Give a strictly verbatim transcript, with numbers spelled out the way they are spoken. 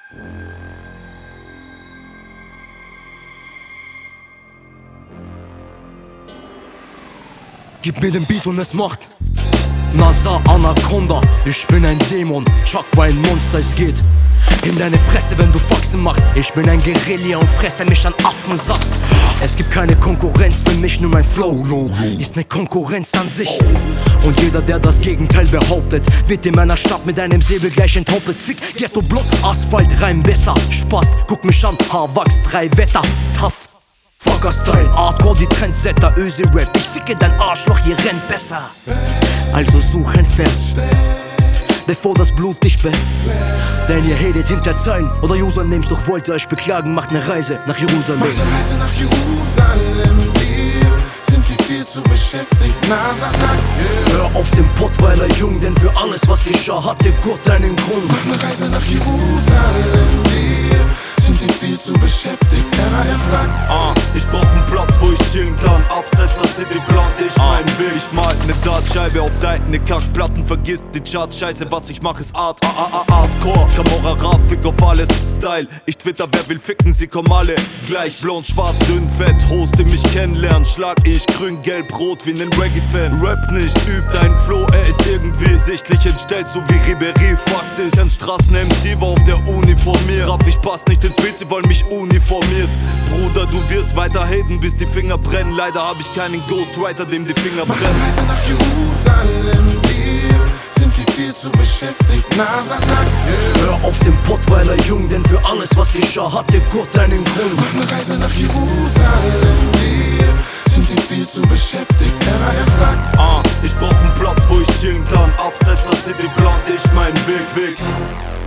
Gib mir den Beat und es macht NASA Anaconda. Ich bin ein Dämon, Chuck war ein Monster, es geht in deine Fresse, wenn du Faxen machst. Ich bin ein Guerilla und fresse mich an Affen satt. Es gibt keine Konkurrenz für mich, nur mein Flow ist ne Konkurrenz an sich. Und jeder, der das Gegenteil behauptet, wird in meiner Stadt mit einem Säbel gleich enthauptet. Fick, Ghetto, Block, Asphalt, Reim besser. Spaß, guck mich an, Haar wachs, drei Wetter. Tough, Fucker-Style, Hardcore, die Trendsetter, Ösi-Rap. Ich ficke dein Arschloch, ihr rennt besser. Also such ein Fan, bevor das Blut dich bett. Denn ihr hatet hinter Zeilen oder Usernames, doch wollt ihr euch beklagen, macht ne Reise nach Jerusalem. Macht ne Reise nach Jerusalem, wir sind hier viel zu beschäftigt. NASA sagt, yeah. Hör auf den Pottweiler, Jung, denn für alles, was geschah, hatte Gott einen Grund. Mach ne Reise nach Jerusalem, wir sind hier viel zu beschäftigt. R A F sagt, ah, ich brauch einen Platz, wo ich chillen kann. Abseits der City plant ich ah. meinen Weg. Ich mal ne Dartscheibe auf deine Kackplatten. Vergiss die Charts, scheiße, was ich mach ist Art. Ah, ah, ah, Hardcore, Camorra, Rafik auf alles. Style, ich twitter, wer will ficken, sie kommen alle gleich. Blond, schwarz, dünn, fett, Host, die mich kennenlernen. Schlag ich grün, gelb, rot wie nen Reggae-Fan. Rap nicht, übt ein Flow, er ist irgendwie sichtlich entstellt, so wie Ribéry. Fakt ist, kein Straßen-M C war auf der Uniformier. Raff, ich pass nicht ins Bild, sie wollen mich uniformiert. Bruder, du wirst weiter haten, bis die Finger brennen. Leider hab ich keinen Ghostwriter, dem die Finger mach brennen. ne Reise nach Jerusalem, wir sind hier viel zu beschäftigt. NASA sagt, yeah. Hör auf den Pottweiler, Jung, denn für alles, was geschah, hatte Gott einen Grund. Mach ne Reise nach Jerusalem, wir sind hier viel zu beschäftigt. R A F sagt, ah, ich brauch einen Platz, wo ich chillen kann. Abseits der City plant ich meinen Weg, Weg.